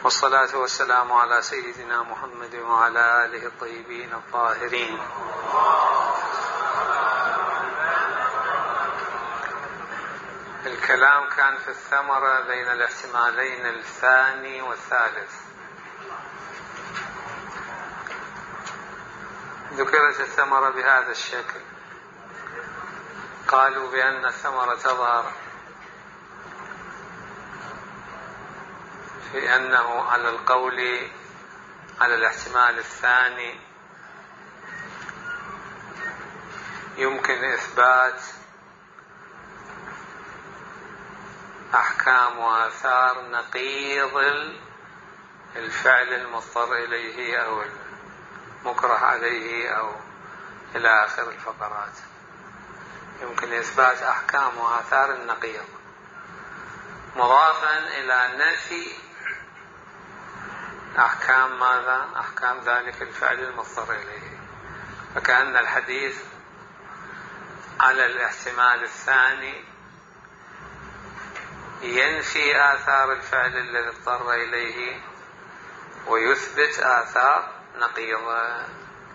والصلاة والسلام على سيدنا محمد وعلى آله الطيبين الطاهرين. الكلام كان في الثمرة بين الاحتمالين الثاني والثالث. ذكرت الثمرة بهذا الشكل، قالوا بأن الثمرة تظهر في أنه على القول على الاحتمال الثاني يمكن إثبات أحكام وآثار نقيض الفعل المضطر إليه أو المكره عليه أو إلى آخر الفقرات. يمكن إثبات أحكام وآثار النقيض مضافا إلى نفي أحكام ماذا؟ أحكام ذلك الفعل المضطر إليه. فكأن الحديث على الاحتمال الثاني ينفي آثار الفعل الذي اضطر إليه ويثبت آثار نقيضة،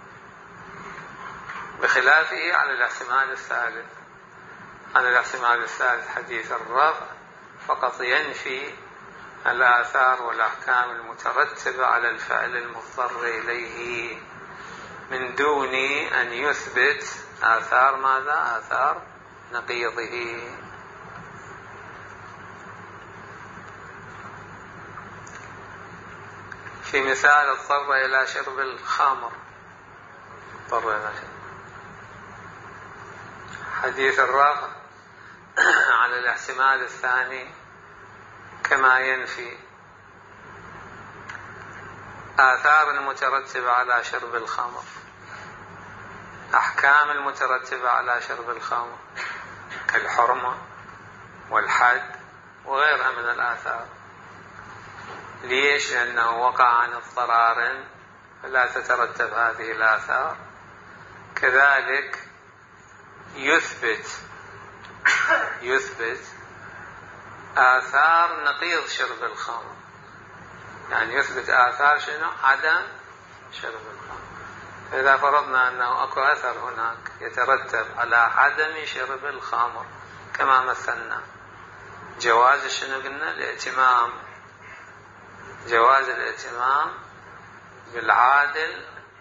بخلافه على الاحتمال الثالث. على الاحتمال الثالث حديث الرفع فقط ينفي الآثار والأحكام المترتبة على الفعل المضطر إليه من دون أن يثبت آثار ماذا؟ آثار نقيضه. في مثال اضطر إلى شرب الخمر، اضطر إلى شرب. حديث الرفع على الاحتمال الثاني كما ينفي آثار المترتبة على شرب الخمر، أحكام المترتبة على شرب الخمر كالحرمة والحد وغيرها من الآثار. ليش؟ لأنه وقع عن اضطرار فلا تترتب هذه الآثار. كذلك يثبت آثار نقيض شرب الخمر، يعني يثبت آثار شنو؟ عدم شرب الخمر. فإذا فرضنا أنه أكو أثر هناك يترتب على عدم شرب الخمر كما مثلنا، جواز شنو قلنا؟ الائتمام، جواز الائتمام بالعالم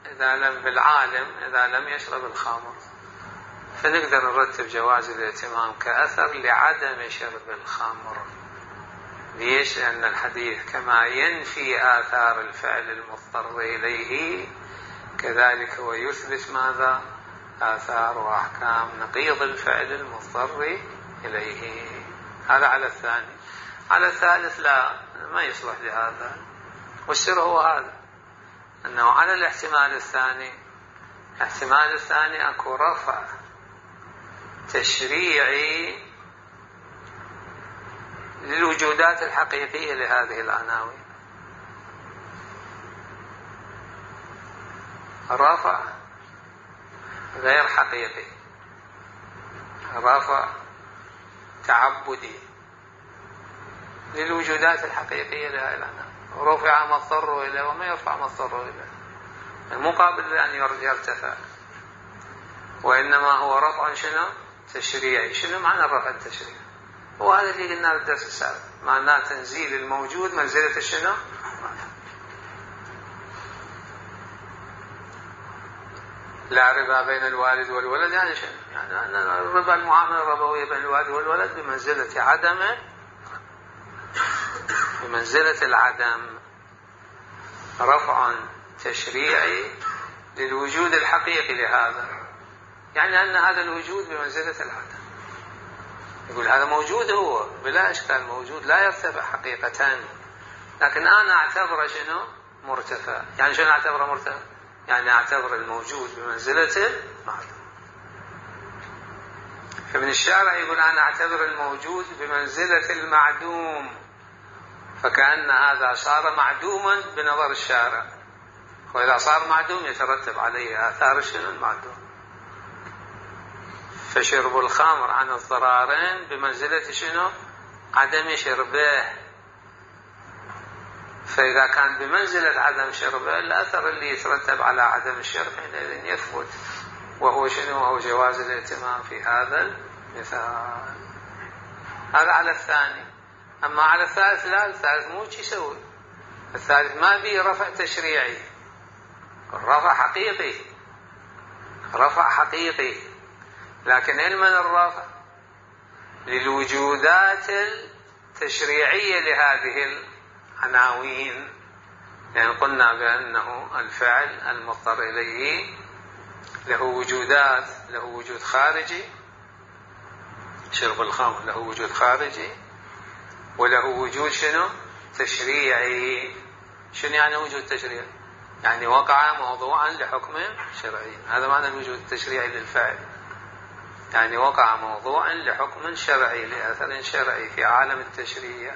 إذا لم يشرب الخمر، فنقدر نرتب جواز الائتمام كأثر لعدم شرب الخمر. ليش؟ لأن الحديث كما ينفي آثار الفعل المضطر إليه كذلك ويثبت ماذا؟ آثار وأحكام نقيض الفعل المضطر إليه. هذا على الثاني. على الثالث لا، ما يصلح لهذا. والسر هو هذا، أنه على الاحتمال الثاني أكو رفع تشريعي للوجودات الحقيقية لهذه العناوين. رفع غير حقيقي، رفع تعبدي للوجودات الحقيقية لهذه العناوين. رفع ما اضطر إليه وما يرفع ما اضطر إليه، المقابل أن يرتفع، وإنما هو رفع شنو؟ تشريعي. شنو معنى الرفع التشريعي؟ وهذا اللي قلنا في الدرس السابق، معناه تنزيل الموجود منزلة شنو؟ لا ربا بين الوالد والولد، يعني شنو؟ يعني أن الربا المعاملة الربوية بين الوالد والولد بمنزلة العدم، رفع تشريعي للوجود الحقيقي لهذا، يعني أن هذا الوجود بمنزلة العدم. يقول هذا موجود، هو بلا إشكال موجود، لا يرتفع حقيقة، لكن أنا أعتبره شنو؟ مرتفع. يعني شنو أعتبره مرتفع؟ يعني أعتبر الموجود بمنزلة المعدوم. فمن الشارع يقول أنا أعتبر الموجود بمنزلة المعدوم، فكأن هذا صار معدوما بنظر الشارع، وإذا صار معدوم يترتب عليه آثار شنو؟ المعدوم. فشرب الخمر عن اضطرارين بمنزلة شنو؟ عدم شربه. فإذا كان بمنزلة عدم شربه الأثر اللي يترتب على عدم الشرب حينئذ يثبت، وهو شنو؟ وهو جواز الاهتمام في هذا المثال. هذا على الثاني. أما على الثالث لا، الثالث مو شي يسوي، الثالث ما به رفع تشريعي، الرفع حقيقي، رفع حقيقي، لكن علما الرفع للوجودات التشريعية لهذه العناوين، يعني قلنا بأنه الفعل المضطر إليه له وجودات، له وجود خارجي، شرب الخمر له وجود خارجي، وله وجود شنو؟ تشريعي. شنو يعني وجود تشريعي؟ يعني وقع موضوعا لحكم شرعي، هذا معنى الوجود التشريعي للفعل، يعني وقع موضوعا لحكم شرعي لأثر شرعي في عالم التشريع.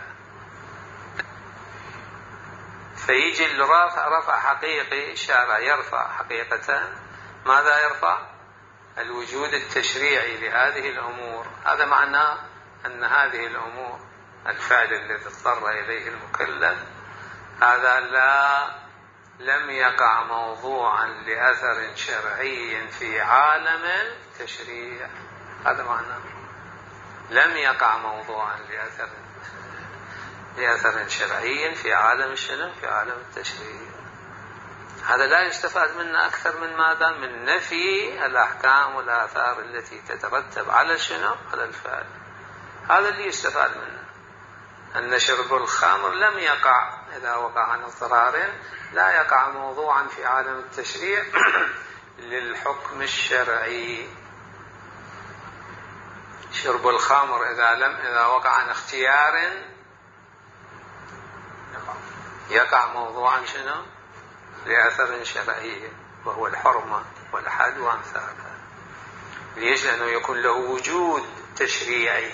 فيجي الرافع رفع حقيقي، الشارع يرفع حقيقة، ماذا يرفع؟ الوجود التشريعي لهذه الأمور. هذا معناه أن هذه الأمور، الفعل الذي اضطر إليه المكلف، هذا لم يقع موضوعا لأثر شرعي في عالم التشريع. هذا معناه لم يقع موضوعا لأثر شرعي في عالم الشنو؟ في عالم التشريع. هذا لا يستفاد منه أكثر من ماذا؟ من نفي الأحكام والآثار التي تترتب على شنو؟ على الفعل. هذا اللي يستفاد منه، أن شرب الخمر لم يقع، إذا وقع عن اضطرار لا يقع موضوعا في عالم التشريع للحكم الشرعي. شرب الخمر إذا وقع عن اختيار يقع موضوعا شنو؟ لأثر شرعي، وهو الحرمة والحد وأمثالها. ليش؟ لأنه يكون له وجود تشريعي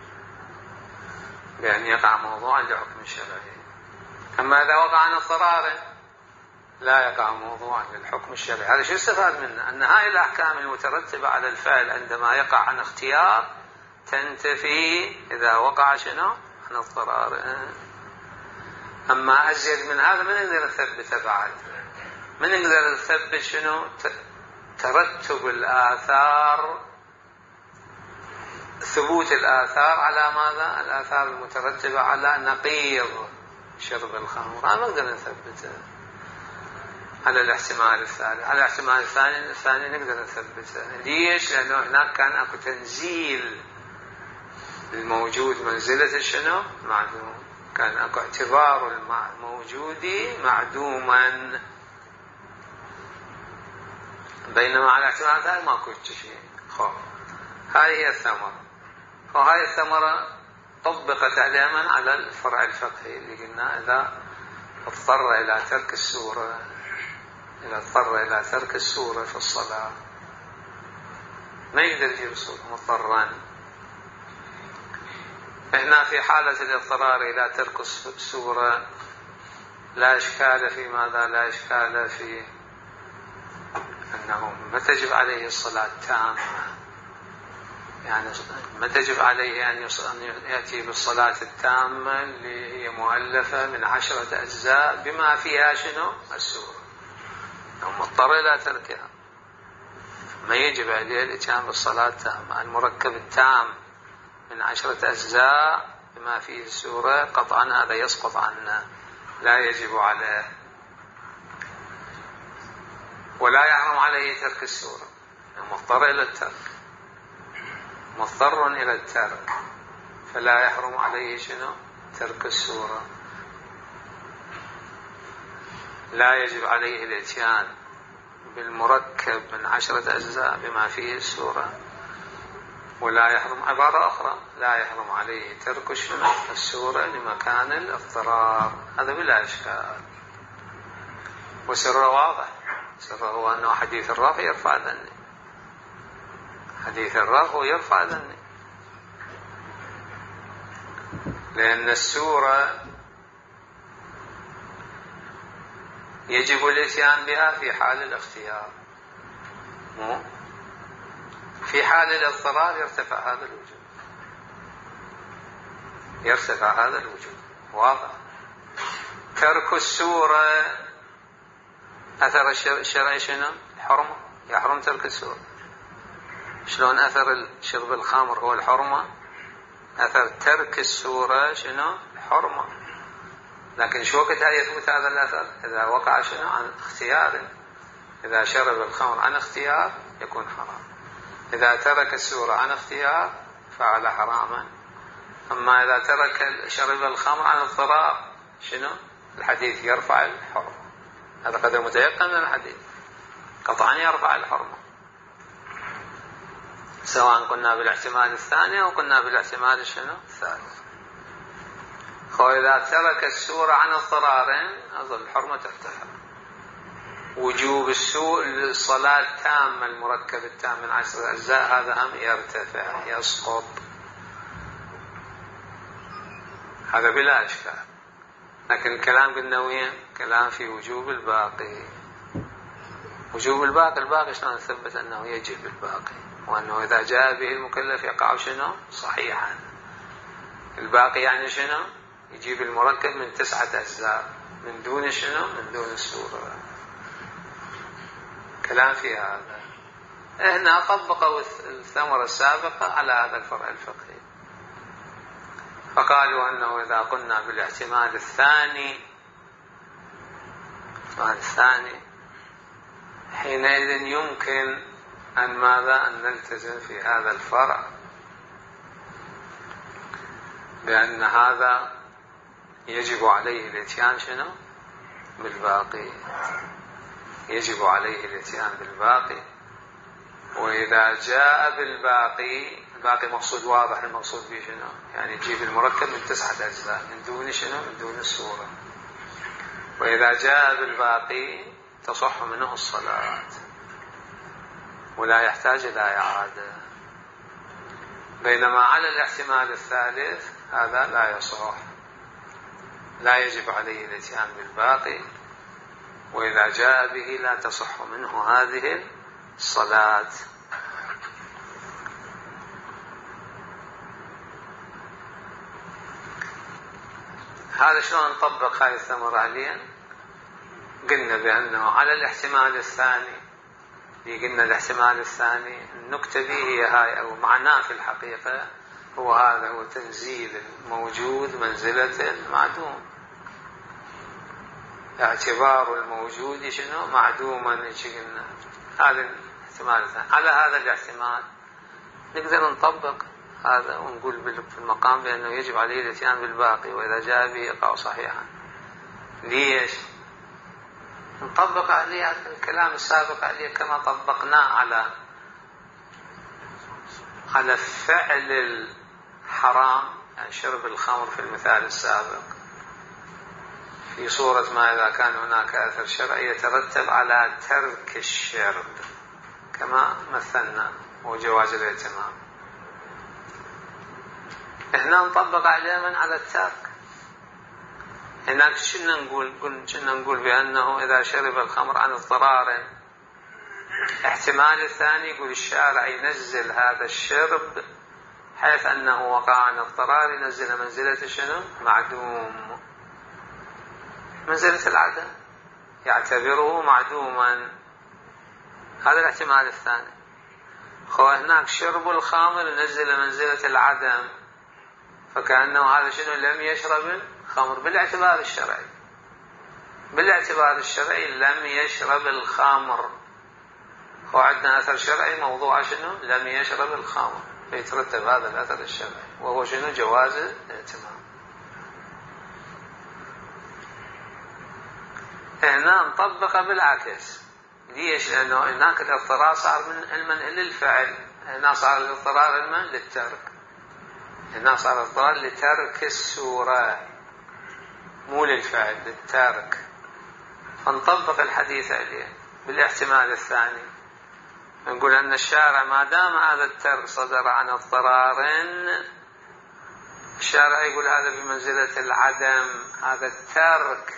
بأن يقع موضوعا لحكم شرعي. أما إذا وقع عن اضطرار لا يقع موضوعا للحكم الشرعي. هذا شو استفاد منه؟ أن هاي الأحكام المترتبة على الفعل عندما يقع عن اختيار تنتفي إذا وقع شنو؟ عن اضطرار. أما أزيد من هذا من نقدر نثبته بعد، من نقدر نثبت شنو؟ ترتب الآثار، ثبوت الآثار على ماذا؟ الآثار المترتبة على نقيض شرب الخمر، ما نقدر نثبته على الاحتمال الثالث. على الاحتمال الثاني نقدر نثبته. ليش؟ لأنه هناك كان أكو تنزيل الموجود منزلة شنو؟ معدوم، كان أكو اعتبار الموجود معدوما، بينما على الاحتمال الثالث ما كنت شيء. هاي هي الثمرة، وهاي الثمرة طبقت علما على الفرع الفقهي اللي قلنا إذا اضطر إلى ترك السورة، إذا اضطر إلى ترك السورة في الصلاة ما يقدر يجيب السورة مضطرا. هنا في حالة الاضطرار إلى ترك السورة لا إشكال في ماذا؟ لا إشكال في أنه ما تجب عليه الصلاة تامة، يعني ما تجب عليه أن يأتي بالصلاة التامة اللي هي مؤلفة من 10 أجزاء بما فيها شنو؟ السورة، أو مضطر إلى تركها. ما يجب عليه الإتيان بالصلاة التامة. المركب التام من 10 أجزاء بما فيه السورة قطعا هذا يسقط عنه، لا يجب عليه، ولا يحرم عليه ترك السورة. مضطر إلى الترك، مضطر إلى الترك، فلا يحرم عليه شنو؟ ترك السورة. لا يجب عليه الاتيان بالمركب من 10 أجزاء بما فيه السورة، ولا يحرم، عبارة أخرى، لا يحرم عليه ترك السورة لمكان الاضطرار. هذا بلا إشكال، وسره واضح. سره هو أنه حديث الرفع يرفع ذني، حديث الرفع يرفع ذني، لأن السورة يجب الاتيان بها في حال الاختيار، مو في حال الاضطرار يرتفع هذا الوجود، يرتفع هذا الوجود واضح. ترك السورة أثر الشرعي شنو؟ الحرمة، يحرم ترك السورة. شلون أثر شرب الخمر هو الحرمة، أثر ترك السورة شنو؟ الحرمة. لكن شو وقتها يثبت هذا الأثر؟ إذا وقع شنو؟ عن اختيار. إذا شرب الخمر عن اختيار يكون حرام، إذا ترك السورة عن اختيار فعل حراما. أما إذا ترك شرب الخمر عن اضطرار شنو؟ الحديث يرفع الحرمة. هذا قدر متيقن من الحديث، قطعا يرفع الحرمة، سواء قلنا بالاحتمال الثاني أو قلنا بالاحتمال شنو؟ الثالث. وإذا ترك السورة عن اضطرار أظل الحرمة ترتفع. وجوب الصلاة التامة المركب التام من 10 أجزاء هذا هم يرتفع يسقط، هذا بلا إشكال. لكن الكلام قلنا وين؟ كلام في وجوب الباقي. وجوب الباقي شلون نثبت أنه يجب الباقي، وأنه إذا جاء به المكلف يقع شنو؟ صحيحا. الباقي يعني شنو؟ يجيب المركب من 9 أجزاء من دون شنو؟ من دون السورة. كلام في هذا. هنا طبقوا الثمرة السابقة على هذا الفرع الفقهي، فقالوا أنه إذا قلنا بالاحتمال الثاني حينئذ يمكن أن ماذا؟ أن نلتزم في هذا الفرع بأن هذا يجب عليه الاتيان شنو؟ بالباقي، يجب عليه الاتيان بالباقي. وإذا جاء بالباقي، الباقي مقصود واضح، المقصود به شنو؟ يعني يجيب المركب من 9 أجزاء من دون شنو؟ من دون السورة. وإذا جاء بالباقي تصح منه الصلاة ولا يحتاج إلى إعادة. بينما على الاحتمال الثالث هذا لا يصح، لا يجب عليه الاتيان بالباقي، وإذا جاء به لا تصح منه هذه الصلاة. هذا شلون نطبق هذه الثمرة عليا؟ قلنا بأنه على الاحتمال الثاني، قلنا الاحتمال الثاني النكتة به هي هاي، أو معناه في الحقيقة هو هذا، هو تنزيل الموجود منزلة المعدوم، اعتبار الموجود شنو؟ معدوما. قلنا هذا الاحتمال الثاني. على هذا الاحتمال نقدر نطبق هذا ونقول في المقام بأنه يجب عليه الاتيان بالباقي، وإذا جاء به يقع صحيحا. ليش؟ نطبق عليه الكلام السابق عليه كما طبقناه على فعل الحرام، يعني شرب الخمر في المثال السابق، في صورة ما إذا كان هناك أثر شرعي يترتب على ترك الشرب كما مثلنا وجواز الائتمام. هنا نطبق عليه من على الترك. هناك كنا نقول بأنه إذا شرب الخمر عن اضطرار، احتمال الثاني يقول الشارع ينزل هذا الشرب حيث أنه وقع عن اضطرار، ينزل منزلة شنو؟ معدوم، منزلة العدم، يعتبره معدوما. هذا الاحتمال الثاني. هناك شرب الخمر ينزل منزلة العدم، فكأنه هذا شنو؟ لم يشرب الخمر بالاعتبار الشرعي. بالاعتبار الشرعي لم يشرب الخمر، وعندنا أثر شرعي موضوع شنو؟ لم يشرب الخمر، فيترتب هذا الأثر الشرعي وهو شنو؟ جواز الائتمام. هنا نطبق بالعكس. ليش؟ لأنه هناك الاضطرار صار من علما للفعل، هنا صار الاضطرار علما للترك. هنا صار الاضطرار لترك السورة مو للفعل، للترك. فنطبق الحديث عليه بالاحتمال الثاني، نقول أن الشارع ما دام هذا الترك صدر عن اضطرار، الشارع يقول هذا بمنزلة العدم، هذا الترك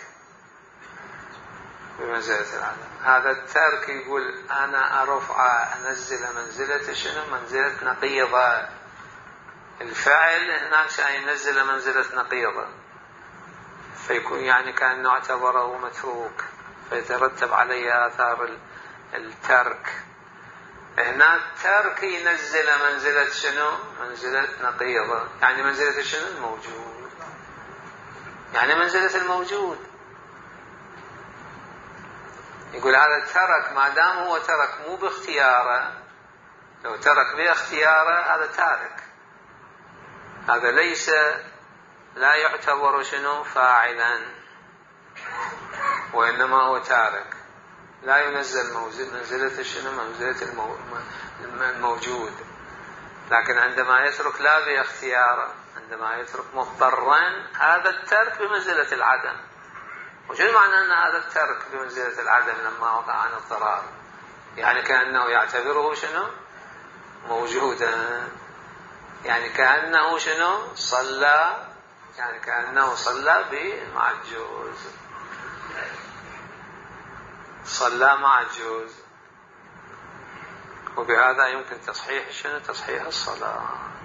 بمنزلة العدم. هذا الترك يقول أنا أرفع أنزل منزلة شنو؟ منزلة نقيضة. الفاعل هناك ينزل منزلة نقيضة، فيكون يعني كأنه اعتبره متروك، فيترتب عليه آثار الترك. هنا الترك ينزل منزلة شنو؟ منزلة نقيضة، يعني منزلة شنو؟ الموجود، يعني منزلة الموجود. يقول هذا ترك ما دام هو ترك مو باختياره، لو ترك باختياره هذا تارك، هذا ليس لا يعتبر شنو؟ فاعلا، وإنما هو تارك، لا ينزل منزلة شنو؟ منزلة الموجود. لكن عندما يترك لا باختياره، عندما يترك مضطرا، هذا الترك بمنزلة العدم. وشو معنى أن هذا الترك بمنزلة العدم لما وقع عن الضرار؟ يعني كأنه يعتبره شنو؟ موجودا، يعني كأنه شنو؟ صلى، يعني كأنه صلى مع الجوز، صلى مع الجوز، وبهذا يمكن تصحيح شنو؟ تصحيح الصلاة.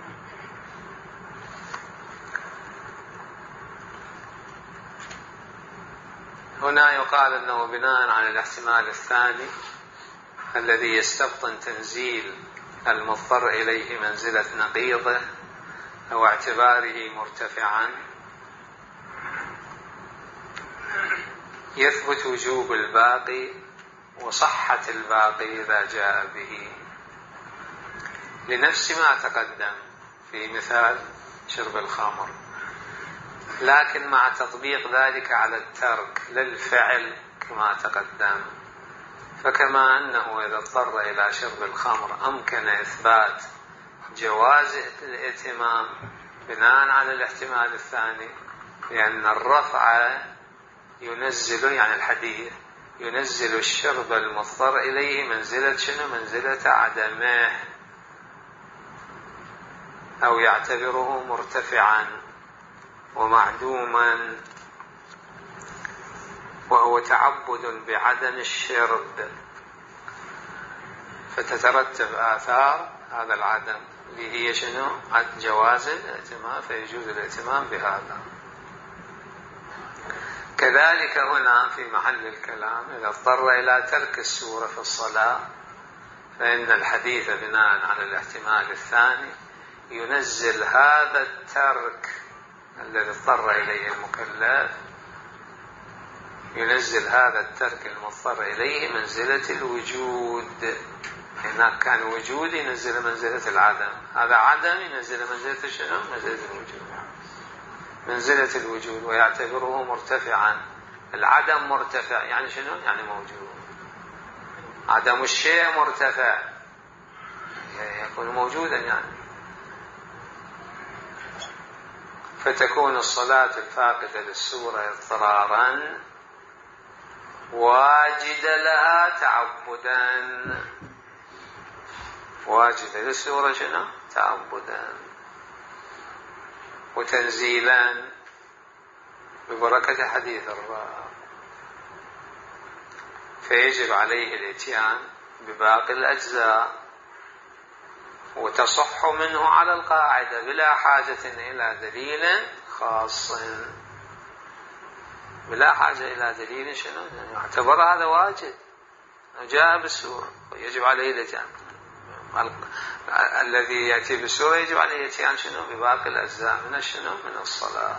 هنا يقال أنه بناء على الاحتمال الثاني الذي يستبطن تنزيل المضطر إليه منزلة نقيضه أو اعتباره مرتفعا، يثبت وجوب الباقي وصحة الباقي إذا جاء به، لنفس ما تقدم في مثال شرب الخمر، لكن مع تطبيق ذلك على الترك للفعل كما تقدم. فكما أنه إذا اضطر إلى شرب الخمر أمكن إثبات جواز الائتمام بناء على الاحتمال الثاني، لأن الرفع ينزل، يعني الحديث ينزل الشرب المضطر إليه منزلة شنو؟ منزلة عدمه، أو يعتبره مرتفعا ومعدوما، وهو تعبد بعدم الشرب، فتترتب آثار هذا العدم اللي هي شنو؟ جواز الائتمام، فيجوز الائتمام بهذا. كذلك هنا في محل الكلام إذا اضطر إلى ترك السورة في الصلاة، فإن الحديث بناء على الاحتمال الثاني ينزل هذا الترك الذي اضطر إليه المكلف، ينزل هذا الترك المضطر إليه منزلة الوجود. هناك كان وجود ينزل منزلة العدم، هذا عدم ينزل منزلة شنو؟ منزلة الوجود، منزلة الوجود، ويعتبره مرتفعا. العدم مرتفع يعني شنو؟ يعني موجود. عدم الشيء مرتفع يكون موجودا يعني. فتكون الصلاة الفاقدة للسورة اضطرارا واجد لها تعبدا، واجد للسورة شنو؟ تعبدا وتنزيلا ببركة حديث الرب، فيجب عليه الاتيان بباقي الأجزاء، وتصح منه على القاعدة بلا حاجة إلى دليل خاص، بلا حاجة إلى دليل شنو؟ يعتبر هذا واجب جاء بالسورة ويجب عليه الاتيان. الذي يأتي بالسورة يجب عليه الاتيان شنو؟ بباقي الأجزاء من الشنو؟ من الصلاة.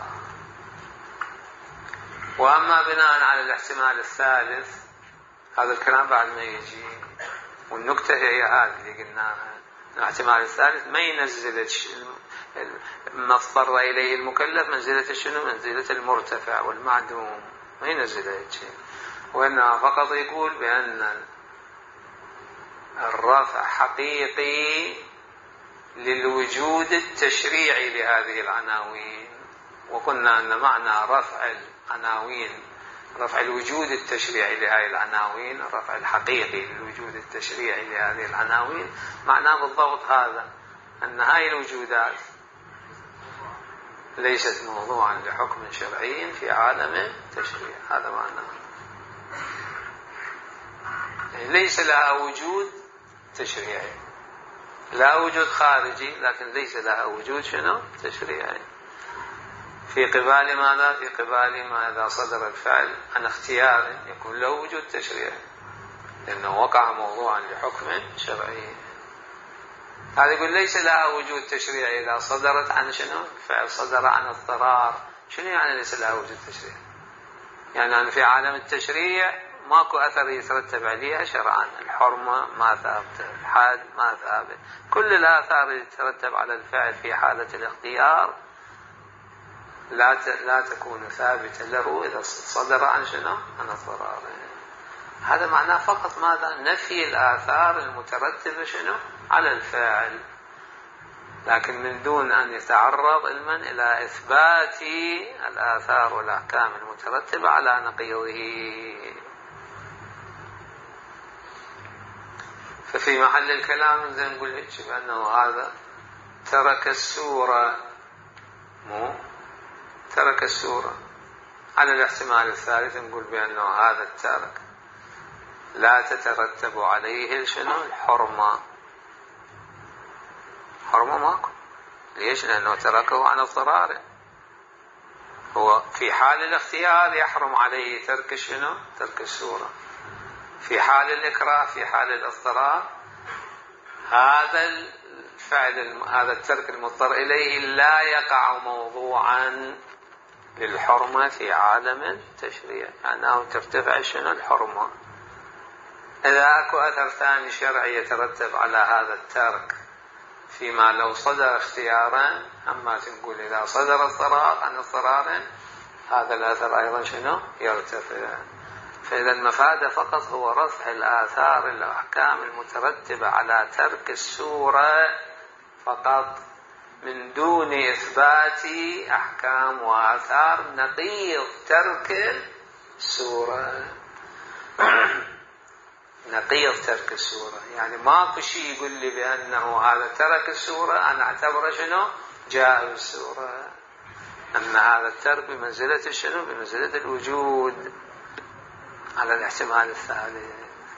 وأما بناء على الاحتمال الثالث، هذا الكلام بعد ما يجي، والنكتة هي هذه اللي قلناها، الاحتمال الثالث ما ينزل ما اضطر إليه المكلف منزلة شنو؟ منزلة المرتفع والمعدوم، ما ينزل شيء، وإنما فقط يقول بأن الرفع حقيقي للوجود التشريعي لهذه العناوين. وقلنا أن معنى رفع العناوين، رفع الوجود التشريعي لهذه العناوين، الرفع الحقيقي للوجود التشريعي لهذه العناوين، معناه بالضبط هذا، أن هذه الوجودات ليست موضوعا لحكم شرعي في عالم التشريع. هذا معناه، يعني ليس لها وجود تشريعي، لا وجود خارجي، لكن ليس لها وجود شنو؟ تشريعي. في قبال ماذا؟ في قبال ما إذا صدر الفعل عن اختيار يكون له وجود تشريعي، لأنه وقع موضوعا لحكم شرعي. هذا يقول ليس لها وجود تشريعي إذا صدرت عن شنو؟ الفعل صدر عن اضطرار. شنو يعني ليس لها وجود تشريعي؟ يعني أن في عالم التشريع ماكو أثر يترتب عليها شرعا، الحرمة ما ثابتة، الحد ما ثابت، كل الآثار اللي تترتب على الفعل في حالة الاختيار لا تكون ثابتة له إذا صدر عن شنو؟ عن اضطرار. هذا معناه فقط ماذا؟ نفي الآثار المترتبة شنو؟ على الفاعل، لكن من دون أن يتعرض علما إلى إثبات الآثار والأحكام المترتبة على نقيضه. ففي محل الكلام زي نقول هيك بأنه هذا ترك السورة، ترك السورة. على الاحتمال الثالث نقول بأنه هذا التارك لا تترتب عليه شنو؟ الحرمة. حرمة ماكو. ليش؟ لأنه تركه عن اضطراره. هو في حال الاختيار يحرم عليه ترك شنو؟ ترك السورة. في حال الإكراه، في حال الاضطرار، هذا الفعل، هذا الترك المضطر إليه لا يقع موضوعا للحرمة في عالم التشريع، يعني ترتفع شنو؟ الحرمة. إذا أكو أثر ثاني شرعي يترتب على هذا الترك فيما لو صدر اختيارا، أما تنقول إذا صدر اضطرار عن اضطرار هذا الأثر أيضا شنو؟ يرتفع. فإذا المفاد فقط هو رفع الآثار الأحكام المترتبة على ترك السورة فقط، من دون إثبات أحكام وآثار نقيض ترك السورة. نقيض ترك السورة يعني ماكو شيء يقول لي بأنه هذا ترك السورة أنا أعتبره شنو؟ جاء بالسورة. أن هذا الترك بمنزلة شنو؟ بمنزلة الوجود على الاحتمال الثالث.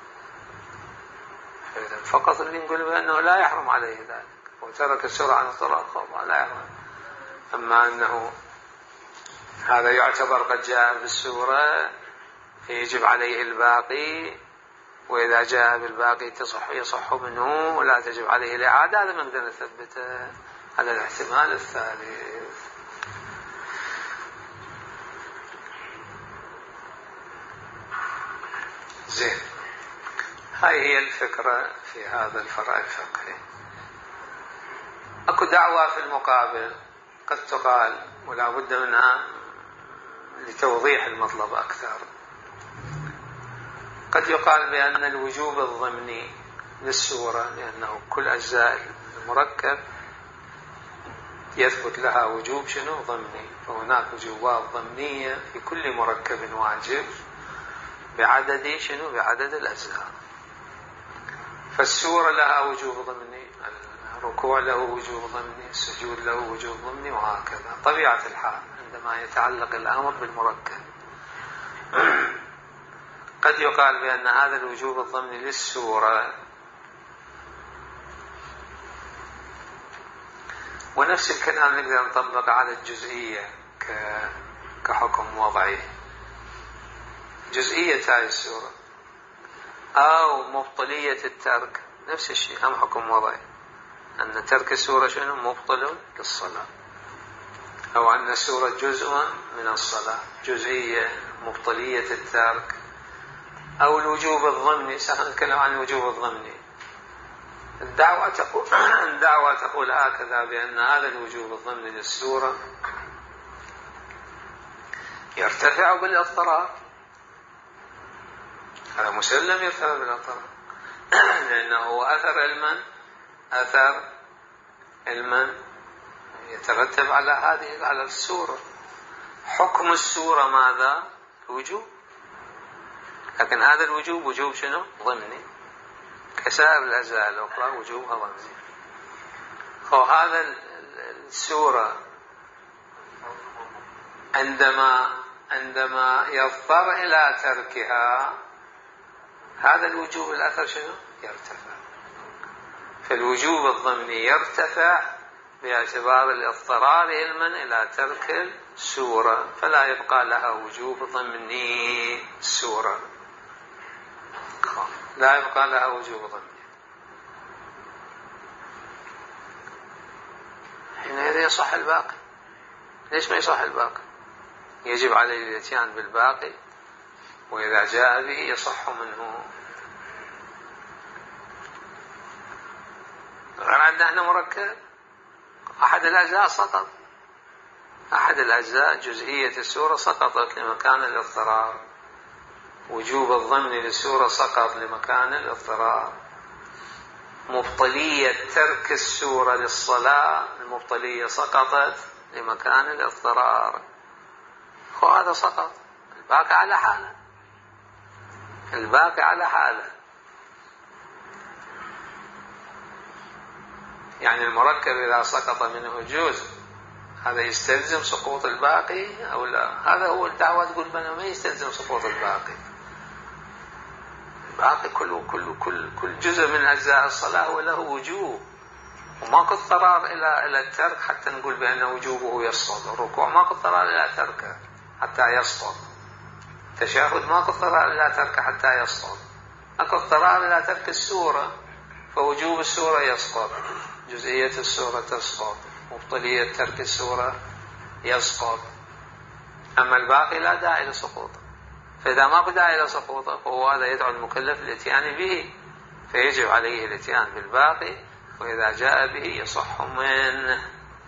فقط اللي نقول بأنه لا يحرم عليه ذلك، وترك السورة عن الطلاق لا يحرم. أما أنه هذا يعتبر قد جاء بالسورة يجب عليه الباقي، وإذا جاء بالباقي يصح منه ولا تجب عليه الإعادة، هذا ما نقدر نثبته على الاحتمال الثالث. زين، هاي هي الفكرة في هذا الفرع الفقهي. أكو دعوة في المقابل قد تقال ولا بد منها لتوضيح المطلب أكثر. قد يقال بأن الوجوب الضمني للسورة، لأنه كل أجزاء المركب يثبت لها وجوب شنو؟ ضمني. فهناك وجوبات ضمنية في كل مركب واجب بعدد شنو؟ بعدد الأجزاء. فالسورة لها وجوب ضمني، الركوع له وجوب ضمني، السجود له وجوب ضمني، وهكذا طبيعة الحال عندما يتعلق الأمر بالمركب. قد يقال بأن هذا الوجوب الضمني للسورة، ونفس الكلام نقدر نطبق على الجزئية كحكم وضعي. جزئية هذه السورة أو مبطلية الترك نفس الشيء، هم حكم وضعي، أن ترك السورة شنو؟ مبطل للصلاة، أو أن السورة جزء من الصلاة، جزئية مبطلية الترك. أو الوجوب الضمني، سنتكلم عن الوجوب الضمني. الدعوة تقول هكذا بأن هذا الوجوب الضمني للسورة يرتفع بالاضطرار. هذا مسلم يرتفع بالاضطرار لأنه أثر علما يترتب على على السورة. حكم السورة ماذا؟ وجوب، لكن هذا الوجوب وجوب شنو؟ ضمني، كسائر الأجزاء الأخرى وجوبها ضمني. هذا السورة عندما يضطر إلى تركها هذا الوجوب الأثر شنو؟ يرتفع. فالوجوب الضمني يرتفع باعتبار الاضطرار علما إلى ترك السورة، فلا يبقى لها وجوب ضمني. السورة لا يبقى لها وجوب ضمني، حينئذ يصح الباقي. ليش ما يصح الباقي؟ يجب عليه الاتيان بالباقي، وإذا جاء به يصح منه. غير عندنا احنا مركب، أحد الأجزاء سقط، أحد الأجزاء جزئية السورة سقطت لمكان الاضطرار، وجوب الضمن للسورة سقط لمكان الاضطرار. مبطلية ترك السورة للصلاة، المبطلية سقطت لمكان الاضطرار، وهذا سقط. الباقي على حاله، الباقي على حاله. يعني المركب إذا سقط منه جزء هذا يستلزم سقوط الباقي أو لا؟ هذا هو الدعوة، تقول بنا ما يستلزم سقوط الباقي. الباقي كل جزء من أجزاء الصلاة وله وجوب، وماكو اضطرار إلى الترك حتى نقول بأن وجوبه يسقط. الركوع ماكو اضطرار إلى تركه حتى يسقط، التشهد ماكو اضطرار إلى تركه حتى يسقط. ماكو اضطرار إلى ترك السورة، فوجوب السورة يسقط، جزئية السورة تسقط، مبطلية ترك السورة يسقط. أما الباقي لا داعي لسقوطه، فإذا ما داعي لسقوطه فهو هذا يدعو المكلف للاتيان به، فيجب عليه الاتيان بالباقي، وإذا جاء به يصح منه.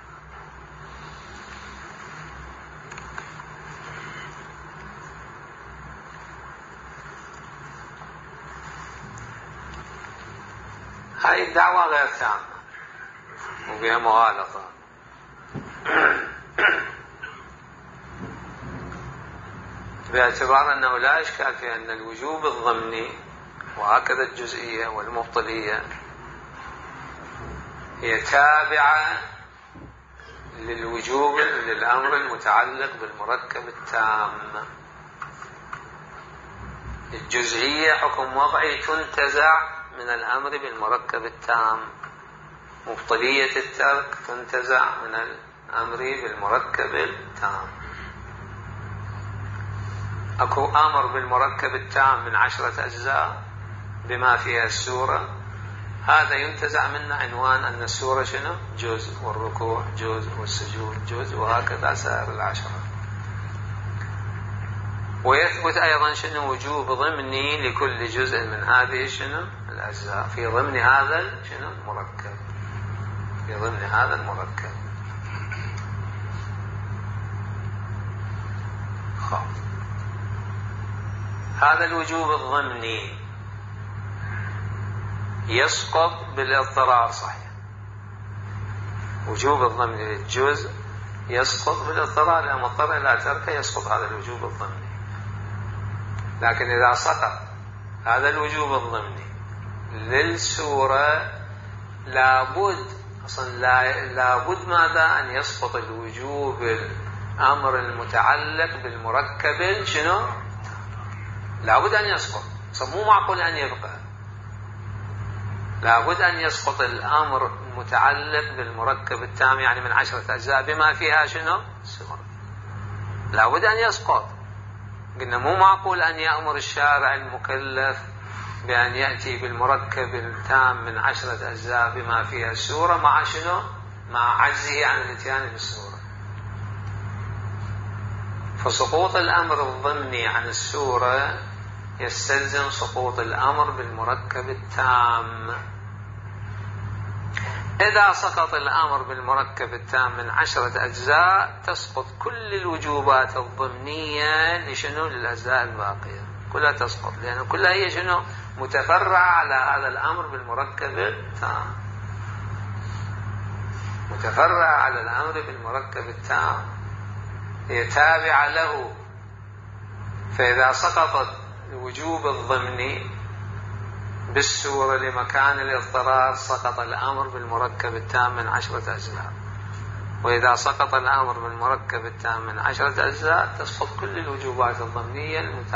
هذه الدعوة غير تامة وبها مغالطة. باعتبار أنه لا إشكال في أن الوجوب الضمني وهكذا الجزئية والمبطلية هي تابعة للوجوب للأمر المتعلق بالمركب التام. الجزئية حكم وضعي تنتزع من الأمر بالمركب التام، مبطلية الترك تنتزع من الأمر بالمركب التام. أكو أمر بالمركب التام من 10 أجزاء بما فيها السورة، هذا ينتزع منه عنوان أن السورة شنو؟ جزء، والركوع جزء، والسجود جزء، وهكذا سائر 10. ويثبت أيضا شنو؟ وجوب ضمني لكل جزء من هذه شنو؟ الأجزاء في ضمن هذا شنو؟ المركب، في ضمن هذا المركب. هذا الوجوب الضمني يسقط بالاضطرار، صحيح. وجوب الضمن للجزء يسقط بالاضطرار، لأن مضطر إلى تركه يسقط هذا الوجوب الضمني. لكن إذا سقط هذا الوجوب الضمني للسورة لابد ماذا؟ أن يسقط الوجوب الأمر المتعلق بالمركب شنو؟ لابد أن يسقط، مو معقول أن يبقى. لابد أن يسقط الأمر المتعلق بالمركب التام، يعني من 10 أجزاء بما فيها شنو؟ السورة. لابد أن يسقط. قلنا مو معقول أن يأمر الشارع المكلف بأن يأتي بالمركب التام من 10 أجزاء بما فيها السورة مع شنو؟ مع عجزه عن الاتيان بالسورة. فسقوط الأمر الضمني عن السورة يستلزم سقوط الأمر بالمركب التام. إذا سقط الأمر بالمركب التام من 10 أجزاء تسقط كل الوجوبات الضمنية لشنو؟ للأجزاء الباقية كلها تسقط، لأن كلها هي شنو؟ متفرعة على هذا الأمر بالمركب التام، متفرعة على الأمر بالمركب التام، هي تابعة له. فإذا سقطت الوجوب الضمني بالسورة لمكان الاضطرار سقط الأمر بالمركب التام من 10 أجزاء. وإذا سقط الأمر بالمركب التام من 10 أجزاء تسقط كل الوجوبات الضمنية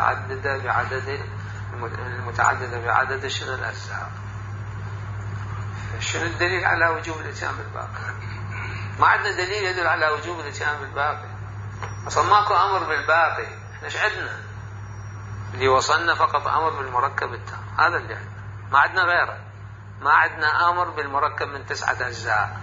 المتعددة بعدد شنو؟ الأجزاء. شنو الدليل على وجوب الاتيان بالباقي؟ ما عندنا دليل يدل على وجوب الاتيان بالباقي. أصلا ماكو أمر بالباقي، احنا ايش عندنا؟ اللي وصلنا فقط أمر بالمركب التام، هذا اللي عندنا، ما عندنا غيره. ما عندنا أمر بالمركب من 9 أجزاء،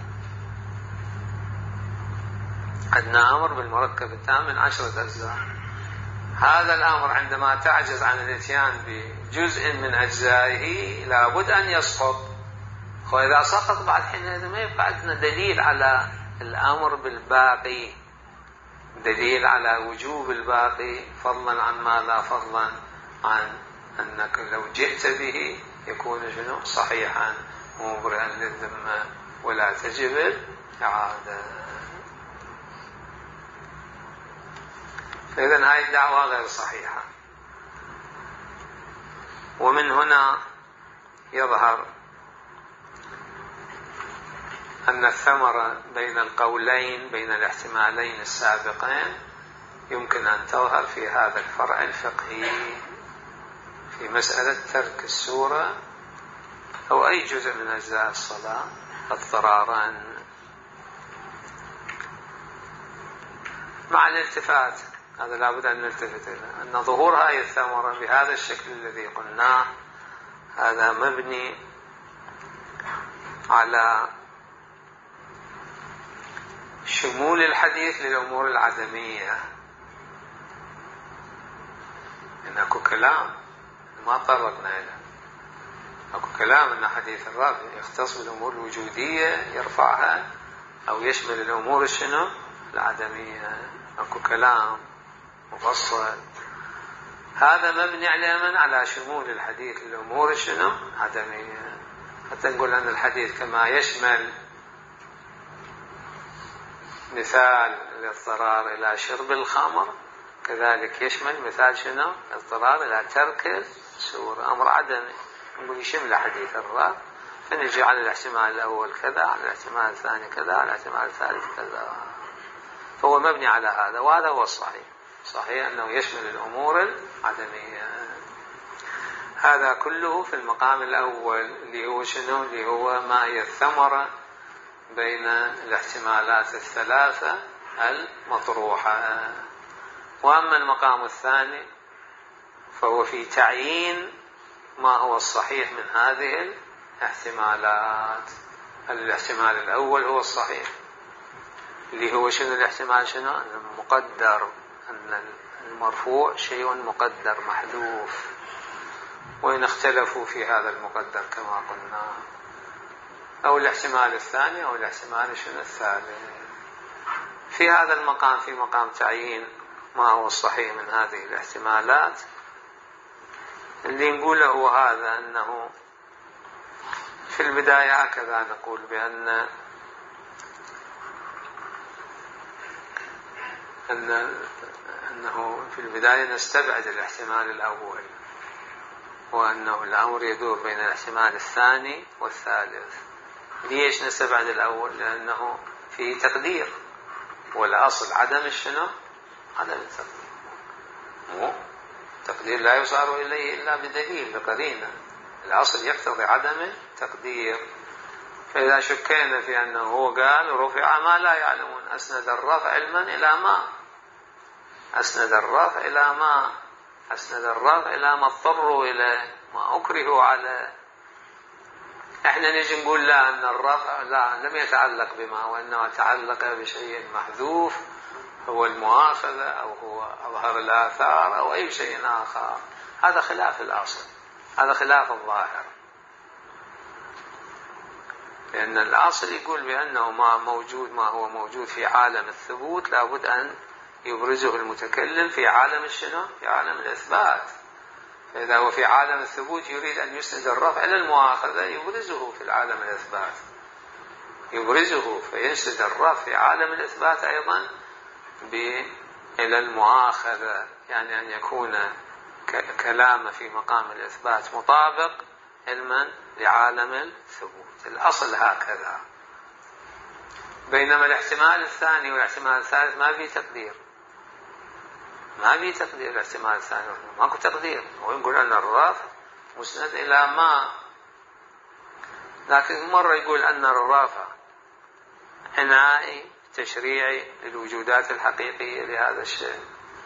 عندنا أمر بالمركب التام من 10 أجزاء. هذا الأمر عندما تعجز عن الاتيان بجزء من أجزائه لابد أن يسقط. وإذا سقط بعد حينئذ ما يبقى عندنا دليل على الأمر بالباقي، دليل على وجوب الباقي، فضلا عن ما لا فضلا عن أنك لو جئت به يكون شنو صحيحا مبرئا للذمة ولا تجب الإعادة. فإذن هذه الدعوة غير صحيحة. ومن هنا يظهر أن الثمرة بين القولين، بين الاحتمالين السابقين، يمكن أن تظهر في هذا الفرع الفقهي في مسألة ترك السورة أو أي جزء من أجزاء الصلاة اضطرارا، مع الالتفات. هذا لابد أن نلتفت إليه، أن ظهور هذه الثمرة بهذا الشكل الذي قلناه هذا مبني على شمول الحديث للأمور العدمية. إن أكو كلام ما طرقنا إليه، أكو كلام أن حديث الرافع يختص بالأمور الوجودية يرفعها أو يشمل الأمور الشنو العدمية، أكو كلام مفصل. هذا مبني على شمول الحديث للأمور الشنو العدمية، حتى نقول أن الحديث كما يشمل مثال الاضطرار إلى شرب الخمر كذلك يشمل مثال شنو الاضطرار إلى ترك السورة، أمر عدمي. نقول يشمل حديث الرافع، فنجي على الاحتمال الأول كذا، على الاحتمال الثاني كذا، على الاحتمال الثالث كذا. فهو مبني على هذا، وهذا هو الصحيح. صحيح أنه يشمل الأمور العدمية. هذا كله في المقام الأول اللي هو شنو؟ اللي هو ما هي الثمرة بين الاحتمالات الثلاثة المطروحة. وأما المقام الثاني فهو في تعيين ما هو الصحيح من هذه الاحتمالات. الاحتمال الأول هو الصحيح اللي هو شنو؟ الاحتمال شنو؟ أن المقدر، أن المرفوع شيء مقدر محذوف، وإن اختلفوا في هذا المقدر كما قلنا. أو الاحتمال الثاني أو الاحتمال شنو الثالث. في هذا المقام، في مقام تعيين ما هو الصحيح من هذه الاحتمالات، اللي نقوله هو هذا، أنه في البداية هكذا نقول أنه في البداية نستبعد الاحتمال الأول، وأنه الأمر يدور بين الاحتمال الثاني والثالث. ليش نستبعد الأول؟ لأنه فيه تقدير، والأصل عدم الشنو؟ عدم التقدير. التقدير لا يصار إليه إلا بدليل، بقرينة. الأصل يقتضي عدم التقدير. فإذا شكينا في أنه هو قال رفع ما لا يعلمون، أسند الرفع علما إلى ما، أسند الرفع إلى ما، أسند الرفع إلى ما اضطروا إليه، ما أكرهوا عليه. احنا نجي نقول لا، أن الرفع لا لم يتعلق بما، وإنما تعلق بشيء محذوف هو المؤاخذة أو هو أظهر الآثار أو أي شيء آخر. هذا خلاف الأصل، هذا خلاف الظاهر. لأن الأصل يقول بأنه ما هو موجود في عالم الثبوت لابد أن يبرزه المتكلم في عالم الشنو؟ في عالم الإثبات. فإذا هو في عالم الثبوت يريد أن يسند الرفع إلى المؤاخذة، يبرزه في العالم الإثبات، يبرزه فيسند الرفع في عالم الإثبات أيضا إلى المؤاخذة، يعني أن يكون كلام في مقام الإثبات مطابق علما لعالم الثبوت. الأصل هكذا. بينما الاحتمال الثاني والاحتمال الثالث ما في تقدير، ما في تقدير. الاحتمال الثاني ماكو تقدير، ويقول أن الرافع مسند إلى ما، لكن مرة يقول أن الرافع عنائي تشريعي للوجودات الحقيقية لهذا الشيء،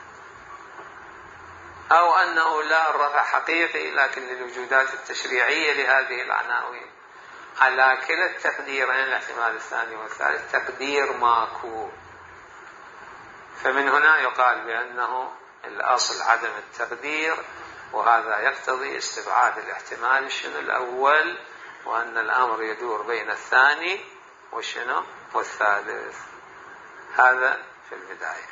أو أنه لا الرفع حقيقي لكن للوجودات التشريعية لهذه العناوين. على كلا التقديرين الاحتمال الثاني والثالث تقدير ماكو. فمن هنا يقال بأنه الأصل عدم التقدير، وهذا يقتضي استبعاد الاحتمال الأول، وأن الأمر يدور بين الثاني والثالث. هذا في البداية.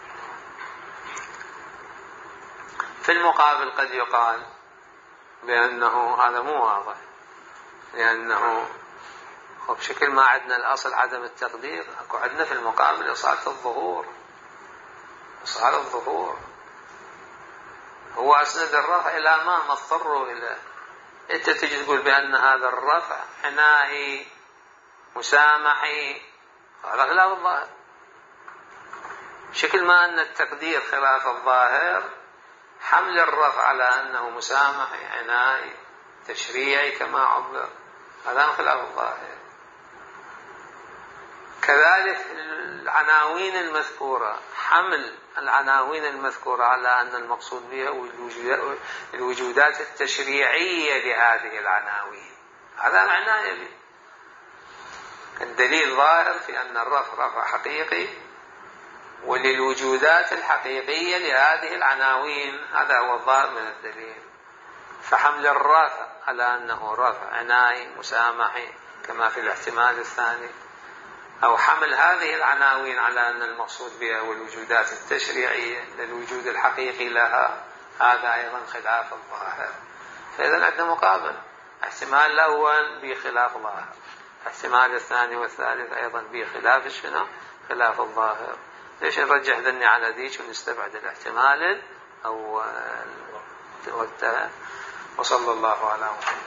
في المقابل قد يقال بأنه هذا مو واضح، لأنه بشكل ما عندنا الأصل عدم التقدير، أكو عندنا في المقابل إصالة الظهور. إصالة الظهور هو أسند الرفع إلى ما اضطروا إليه. أنت تجي تقول بأن هذا الرفع عناهي مسامحي، هذا خلاف الظاهر. بشكل ما أن التقدير خلاف الظاهر، حمل الرفع على أنه مسامحي عناهي تشريعي كما عبر، هذا خلاف الظاهر. كذلك العناوين المذكورة، حمل العناوين المذكورة على أن المقصود بها الوجودات التشريعية لهذه العناوين، هذا معناه يبي الدليل ظاهر في أن الرفع رفع حقيقي وللوجودات الحقيقية لهذه العناوين، هذا هو الظاهر من الدليل. فحمل الرفع على أنه رفع عناي مسامحي كما في الاحتمال الثاني، أو حمل هذه العناوين على أن المقصود بها هو الوجودات التشريعية للوجود الحقيقي لها، هذا أيضا خلاف الظاهر. فإذا عندنا مقابل، احتمال الأول بخلاف ظاهر، احتمال الثاني والثالث أيضا بخلاف خلاف الظاهر. ليش نرجح ذني على ذيك ونستبعد الاحتمال أو وصلى الله على محمد.